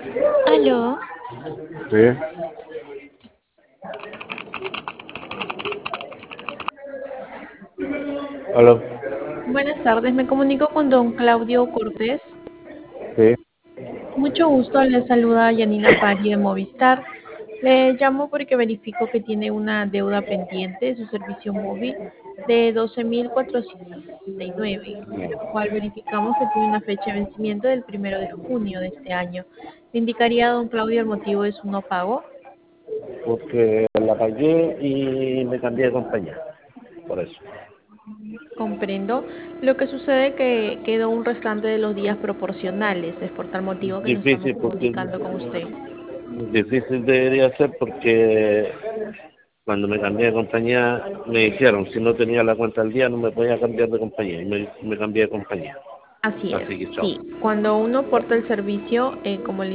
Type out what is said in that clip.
Aló, Sí, aló, buenas tardes. Me comunico con don Claudio Cortés. sí, Mucho gusto, le saluda Yanina Pari de Movistar. Le llamo porque verifico que tiene una deuda pendiente de su servicio móvil de 12.469, el cual verificamos que tiene una fecha de vencimiento del 1 de junio de este año. ¿Le indicaría a don Claudio el motivo de su no pago? porque la pagué y me cambié de compañía, por eso. Comprendo. Lo que sucede que quedó un restante de los días proporcionales. Es por tal motivo que nos estamos Difícil, porque comunicando con usted. difícil debería ser porque cuando me cambié de compañía me dijeron si no tenía la cuenta al día no me podía cambiar de compañía y me cambié de compañía. Así Así es, que chao. sí. Cuando uno porta el servicio, como le